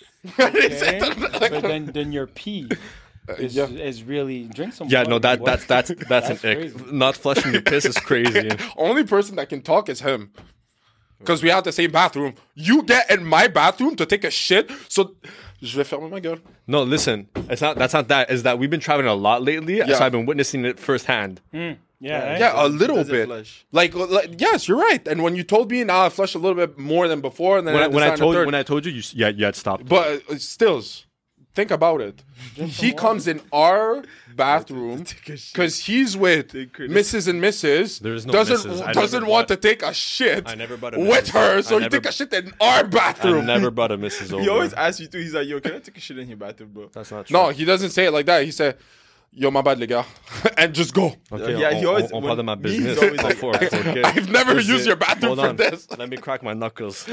Okay? but then, then your pee is, yeah. is really drink some. Yeah, water no, that before. that's that's that's, That's an ick. crazy. Not flushing your piss is crazy. Only person that can talk is him. Because we have the same bathroom. You get in my bathroom to take a shit. So, je vais fermer ma gueule. No, listen, it's not. That's not that. Is that we've been traveling a lot lately, Yeah. so I've been witnessing it firsthand. Yeah, right? Yeah, a little Does it bit. flush? Like, like, yes, you're right. And when you told me, now I flushed a little bit more than before. And then When I, had to when I sign a told third. when I told you, you s- yeah, you had stopped. But uh, still, think about it. He comes in our bathroom because he's with Missus and Missus There is no doesn't Missus I doesn't never want bought- to take a shit I never bought a with Missus her, so I he never- take a shit in our I bathroom. never brought a Missus over. He always asks you to. He's like, yo, can I take a shit in your bathroom, bro? That's not true. No, he doesn't say it like that. He said, "Yo, my bad, les gars," and just go. Okay, Yeah, on, he always- on, on when- parle de ma me, he's business. always Oh, like- for- okay. I've never Where's used it? your bathroom Hold for on. this. Let me crack my knuckles.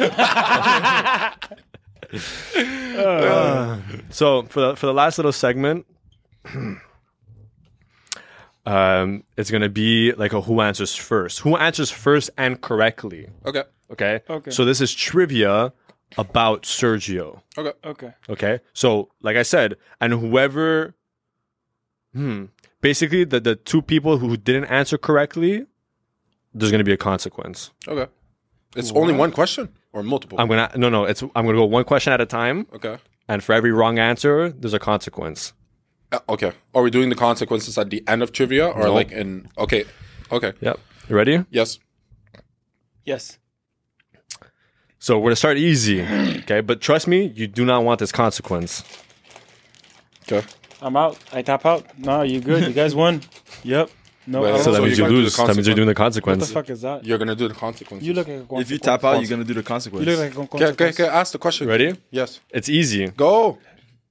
Uh, so for the for the last little segment, Um, it's gonna be like a who answers first. Who answers first and correctly. Okay. Okay. Okay. So this is trivia about Sergio. Okay. Okay. Okay. So like I said, and whoever, hmm, basically the the two people who didn't answer correctly, there's gonna be a consequence. Okay. It's only one question or multiple? I'm gonna no no. It's I'm gonna go one question at a time, okay. and for every wrong answer, there's a consequence. Uh, okay. Are we doing the consequences at the end of trivia or No. like in? Okay. Okay. Yep. You ready? Yes. Yes. So we're gonna start easy, okay? But trust me, you do not want this consequence. Okay. I'm out. I tap out. No, you good. You guys won. Yep. No. Wait, I don't So that know. So means you're you gonna do lose. the That means you're doing the What the consequence. fuck is that? You're gonna do the consequences. You look like a If you tap out, you're gonna do the consequence. You look like a Okay. Okay. consequence. Okay. Ask the question. Ready? Yes. It's easy. Go.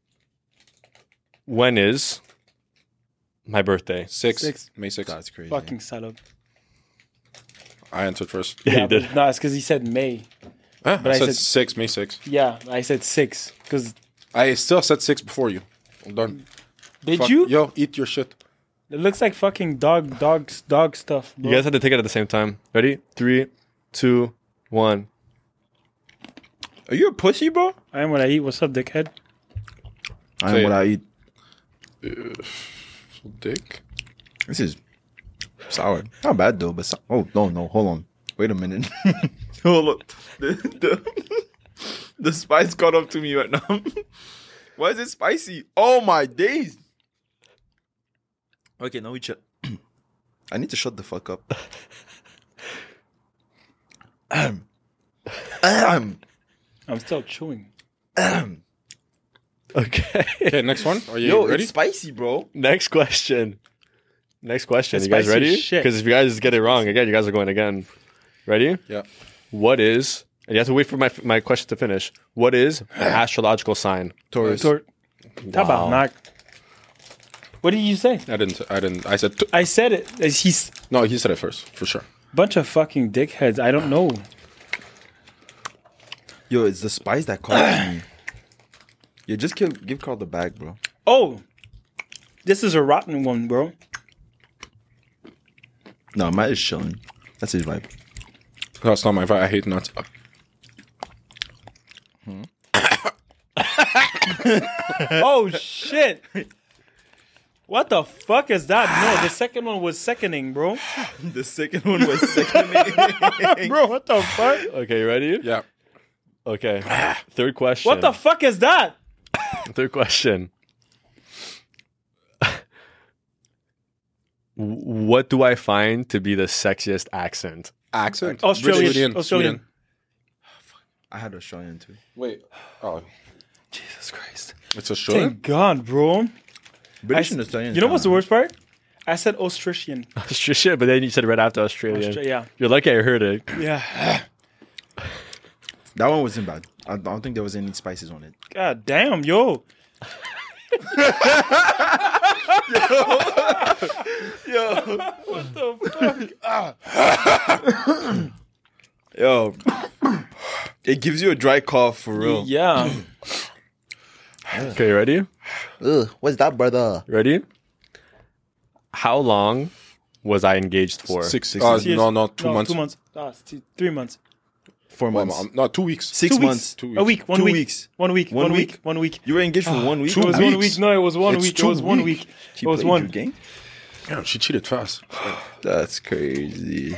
When is my birthday? Six. Six. May sixth. That's crazy. Fucking salad. I answered first. Yeah, Yeah, you did. but no, it's because he said May. Huh? But I, I said, said- six. May sixth. Yeah, I said six. Because I still said six before you. Well done. did Fuck- you? Yo, eat your shit. It looks like fucking dog, dog, dog stuff. Bro. You guys have to take it at the same time. Ready? Three, two, one. Are you a pussy, bro? I am what I eat. What's up, dickhead? I Say am what it. I eat. Dick. This is sour. Not bad though, but so- oh no no hold on. Wait a minute. Hold on. The, the, the spice got up to me right now. Why is it spicy? Oh my days. Okay, now we check. I need to shut the fuck up. Ahem. Ahem. I'm still chewing. Ahem. Okay. Okay, next one. Are you Yo, ready? it's spicy, bro. Next question. Next question. It's you guys spicy ready? as shit. Because if you guys get it wrong again, you guys are going again. Ready? Yeah. What is? And you have to wait for my my question to finish. What is an astrological sign? Taurus. Tor- Tabarnak. What did you say? I didn't. I didn't. I said. T- I said it. He's no, he said it first for sure. bunch of fucking dickheads. I don't know. Yo, it's the spice that calls me. Yeah, just give give Carl the bag, bro. Oh, this is a rotten one, bro. No, Matt is chilling. That's his vibe. That's not my vibe. I hate nuts. Oh shit! What the fuck is that? No, the second one was seconding, bro. The second one was second. Bro, what the fuck? Okay, you ready? Yeah. Okay. Third question. What the fuck is that? Third question. What do I find to be the sexiest accent? Accent. Australian. Sweden. Australian. Sweden. I had Australian too. Wait. Oh, Jesus Christ. it's Australian. Thank God, bro. British I- and Australian. You know what's the worst part? I said Australian. Shit, but then you said it right after Australia. Austra- yeah. You're lucky I heard it. Yeah. That one wasn't bad. I don't think there was any spices on it. God damn, yo. What the fuck? Yo, it gives you a dry cough for real. Yeah. Okay, you ready? Ugh, what's that, brother? Ready? How long was I engaged for? Six. Six uh, months. no, no, two No, months. Two months. Ah, it's two- three months. Four Well, months. um, no, two weeks. Six Two months. weeks. Two weeks. A week. One Two week. weeks. One week. One One week? week. One week. You were engaged for one week. It was weeks. one week. No, it was one It's week. It two was one weeks. week. She It was played one. your game? Damn, she cheated fast. That's crazy.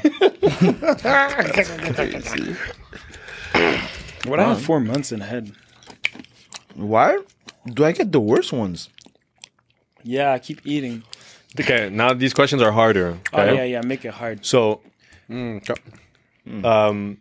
crazy. What? I have four months in head. Why do I get the worst ones? Yeah, I keep eating. Okay, now these questions are harder. Oh Okay? yeah, yeah. Make it hard. So, Mm, okay. um,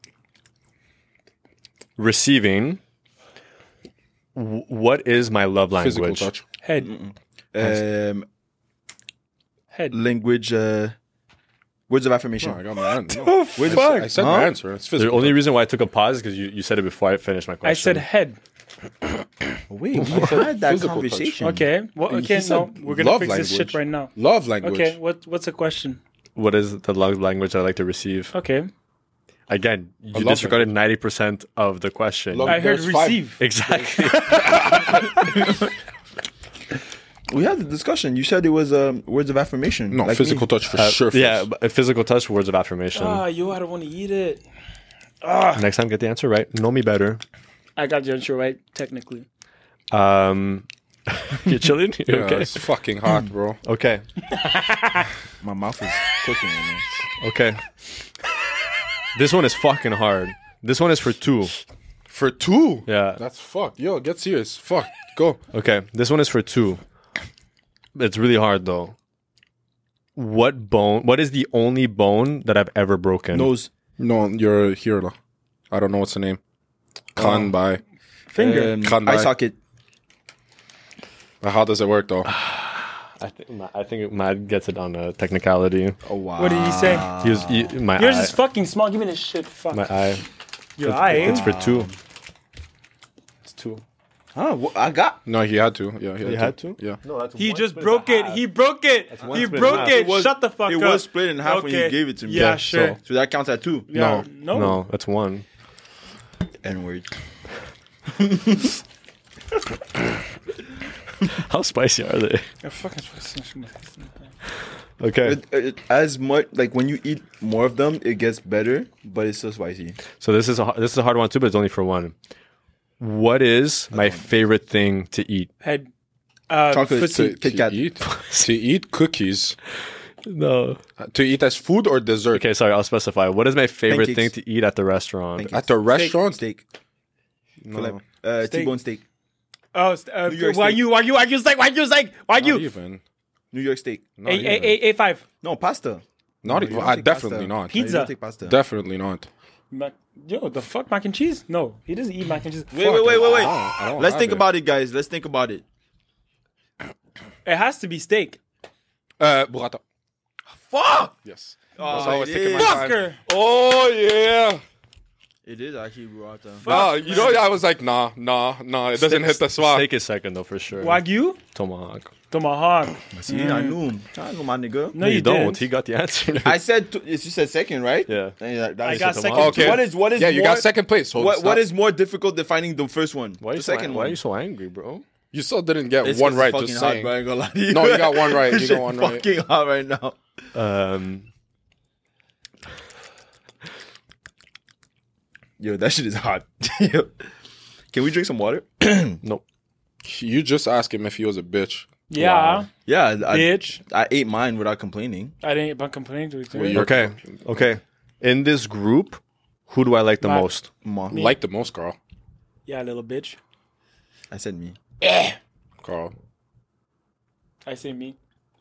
receiving. w- What is my love Physical language? touch. Head. Um, Head. language, uh, words of affirmation. Oh, I got my answer. No. Fuck. I said, I said my Huh? answer. It's The physical. only reason why I took a pause is because you, you said it before I finished my question. I said head. Wait, we had that physical touch. conversation. Okay. Well, He okay. said No, we're gonna love fix this shit language. right now. Love language. Okay. What? What's the question? What is the love language I like to receive? Okay. Again, you love disregarded ninety percent of the question. Love- I heard There's five. receive. Exactly. We had the discussion. You said it was um, words of affirmation. No, like physical me. touch for Uh, sure. First. yeah, but a physical touch, words of affirmation. Ah, yo, I don't want to eat it. Next time, get the answer right. Know me better. I got the answer right, technically. Um, you're chilling? You Yeah, okay? it's fucking hot, bro. Okay. My mouth is cooking. You know? Okay. This one is fucking hard. This one is for two. For two. Yeah. That's fucked. Yo, get serious. Fuck. Go. Okay. This one is for two. It's really hard though. What bone? What is the only bone that I've ever broken? Nose. No, you're here. lah. I don't know what's the name. Kan by. Finger. Um, Kan eye bai. socket. How does it work though? I think I think Matt gets it on a technicality. Oh wow. What did he say? He was, he, my Yours eye. is fucking small. Give me this shit. Fuck. my eye. Your It's, eye. it's for two. It's two. Huh? Wh- I got. No, he had to. Yeah, he had, He to. had to? Yeah. No, that's He just broke it. He broke it. one He split in broke half. it. It was- Shut the fuck It up. was split in half when you Okay. gave it to me. Yeah, Yeah, sure. so- So that counts at two. Yeah, No. no. No, that's one. N word. How spicy are they? Yeah, fucking- fucking- Okay. It, it, as much like when you eat more of them, it gets better, but it's still spicy. So this is a this is a hard one too, but it's only for one. What is my favorite thing to eat? Head. Uh, Chocolate. footsie. To, Kit to Kat. eat to eat cookies. No. Uh, To eat as food or dessert. Okay, sorry. I'll specify. What is my favorite Pancakes. thing to eat at the restaurant? Pancakes. At the restaurant. Steak. No. Filet- Uh, Steak. T-bone steak. Oh, st- uh, New York why steak. you? Why you? Why you? Like? Why you? Like? Why Not you? even. New York steak. Not A even. a a a five. No, pasta. Not No, even. you don't I take definitely pasta. not. No, you Pizza. don't take pasta. Definitely not. Mac- Yo, the fuck mac and cheese? No, he doesn't eat mac and cheese. Wait, wait, wait, wait, wait. I don't- I don't Let's have think it. about it, guys. Let's think about it. It has to be steak. Uh, burrata. Fuck. Yes. Oh, I was always it taking my is. time. Fucker. Oh yeah. It is actually burrata. Nah, you know, I was like, nah, nah, nah. It doesn't hit the spot. Steak is second though for sure. Wagyu. Tomahawk. Tomahawk. See, I knew him. I know my nigga. No, you, you don't. didn't. He got the answer. I said t- you said second, right? Yeah. Then that- I that's- got Tomahawk. second. Okay. What is what is Yeah, you more, got second place. So What it's what not- is more difficult than finding the first one? Why are you the so, second Why one? are you so angry, bro? You still didn't get It's one 'cause right. it's Just fucking hot, saying. bro. I ain't gonna lie to you. No, you got one right. You This got shit one right. fucking hot right now. Um, Yo, that shit is hot. Yo. Can we drink some water? nope. You just asked him if he was a bitch. Yeah, Yeah, I, bitch. I ate mine without complaining. I didn't but complain to Well, it. you're- Okay. Okay. In this group, who do I like the Matt. most? Ma. Like the most, Carl. Yeah, little bitch. I said me. Carl. I say me.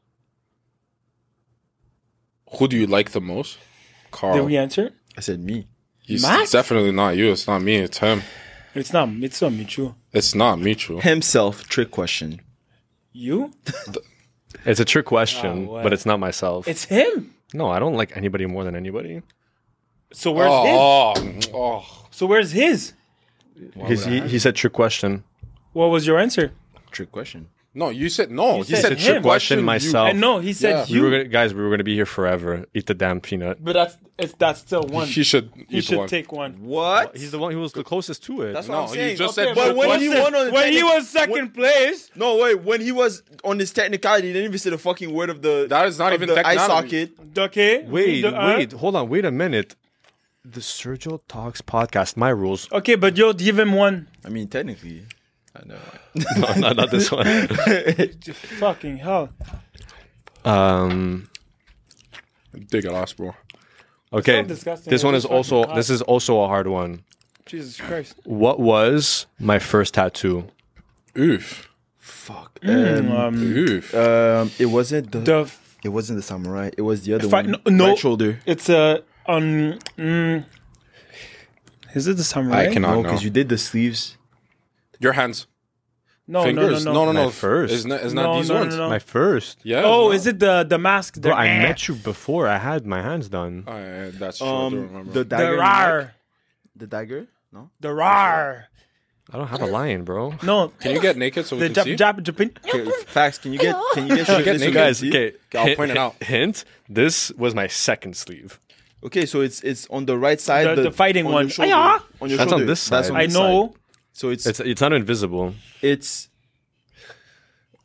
Who do you like the most? Carl. Did we answer? I said me. He's Matt? it's definitely not you. It's not me. It's him. It's not. It's not me. True. It's not me, true. Himself. Trick question. You? It's a trick question, Oh, wow. but it's not myself. It's him. no, I don't like anybody more than anybody. So where's his? Oh, oh, oh. So where's his? He's, he, he said trick question. What was your answer? Trick question. No, you said no. You He said said him. trick question. Question myself. I know he said Yeah. We you, were gonna, guys, we were gonna be here forever. Eat the damn peanut. but that's it's that's still You, one. he should. He eat should one. take one. What? He's the one who was the closest to it. That's No, what I'm you saying. just Okay, said. but trick when question. he won on the when he technic- was second place, No, wait. When he was on his technicality, he didn't even say the fucking word of the. That is not of even the eye technicality. socket. okay. Wait, the, uh, wait, hold on, wait a minute. The Sergio Talks podcast. My rules. Okay, but you'll give him one. I mean, technically. I know. no, not, not this one. Fucking hell. Um. Dig a loss, bro. Okay. so disgusting. This It one was is also. fucking This is also a hard one. Jesus Christ. What was my first tattoo? Oof. Fuck. Mm, Um, um, Oof. um, it wasn't the. the It wasn't the samurai. It was the other If I- one. no- no. Right shoulder. it's a um. Mm, is it the samurai? I cannot No, know. because you did the sleeves. Your hands. No, Fingers. no, no, no. no, no. My first. Isn't, it, isn't that No, these no, no, ones? no. My first. Yeah. Oh, no. is it the the mask? Bro, the, I eh, met you before. I had my hands done. Oh, yeah, that's true. I don't Um, remember. the the dagger. in the neck. rar, The dagger. No. the rar. I don't have a lion, bro. No, Can you get naked so we the can Jap, see? Jap, Japan. Okay, facts. Can you get? Can you get? Can you get this so we naked? can Guys, see? okay. I'll hint- point it out. Hint. This was my second sleeve. Okay, so it's it's on the right side. The- the fighting on one. Your shoulder, Aya! on your That's shoulder. on this That's side. on I this know. side. So it's It's it's not invisible. it's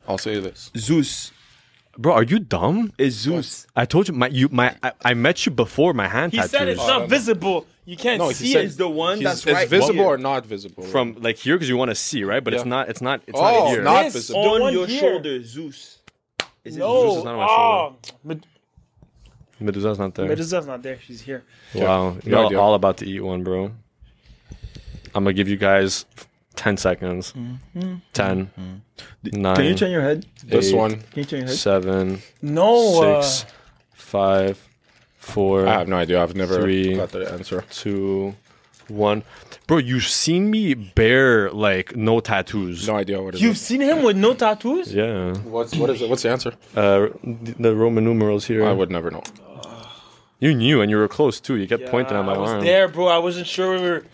I'll say this. Zeus. Bro, are you dumb? It's Zeus. I told you my you my I, I met you before my hand He tattoos. said it's not visible. You can't No, he see said it. It's the one He's, that's it's right visible here. or not visible? From like here because you want to see, right? But it's Yeah. not. It's not. It's Oh, not here. not This visible. on On one your here. shoulder, Zeus. Is it No. Zeus is not on my oh, Med- Medusa's not there. Medusa's not there. She's here. Wow, No y'all idea. all about to eat one, bro. I'm gonna give you guys ten seconds. Ten, nine, Can you turn your head? This eight, one. Can you turn your head? seven, No. six, five, four, I have no idea. I've never Three. got the answer. two, one. Bro, you've seen me bare like no tattoos. No idea what it Uh, you've is. seen him with no tattoos? Yeah. What's what is it? What's the answer? Uh, the, the Roman numerals here. I would never know. You knew, and you were close too. You kept Yeah, pointing at my I was arm. there, bro. I wasn't sure we were.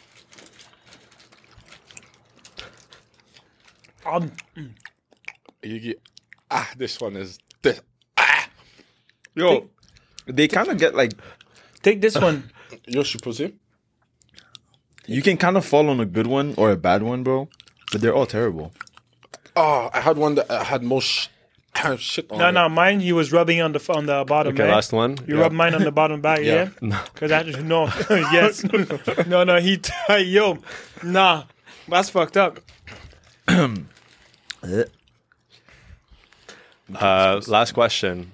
Um, You get, ah, this one is this. Ah, Yo, they kind of get like take this one. you're supposed you can kind of fall on a good one or a bad one, bro. But they're all terrible. Oh, I had one that uh, had most sh- shit on No, it. no, mine. He was rubbing on the on the bottom. Okay, right? last one. You Yeah. rub mine on the bottom back, yeah? Yeah. Because I no, yes, no, no. He, t- yo, nah, that's fucked up. Uh, last question.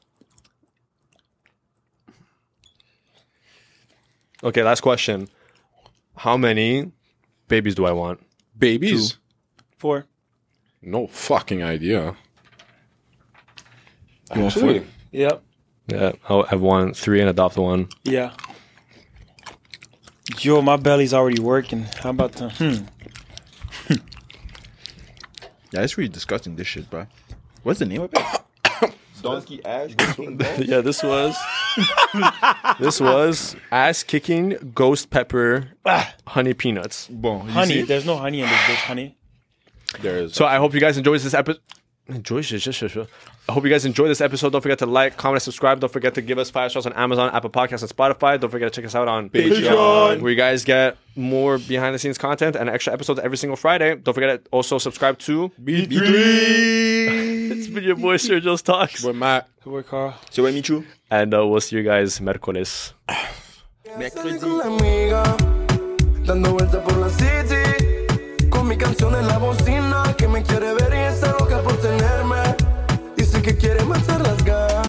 Okay, last question. How many babies do I want? Babies? Four. No fucking idea. You want Actually, four? Yep. Yeah, I'll have one, three, and adopt one. Yeah. Yo, my belly's already working. How about the? Hmm. Yeah, it's really disgusting. This shit, bro. What's the name of it? Donkey ass. Yeah, this was this was ass kicking ghost pepper honey peanuts. Bon, you Honey, see? there's no honey in this bitch, honey. there is. So I hope you guys enjoyed this episode. Enjoy this, just- just- just- I hope you guys enjoyed this episode. Don't forget to like, comment, and subscribe. Don't forget to give us five stars on Amazon, Apple Podcasts, and Spotify. Don't forget to check us out on Patreon. where you guys get more behind the scenes content and extra episodes every single Friday. Don't forget to also subscribe to B three. It's been your boy Sergio's Talks, With Matt. Work hard. So when meet you? and uh, we'll see you guys Mercoles. Mercredi. Con la amiga, dando vueltas por la city, con mi canción en la bocina, que me quiere ver y está loca por tenerme. Dice que quiere matar la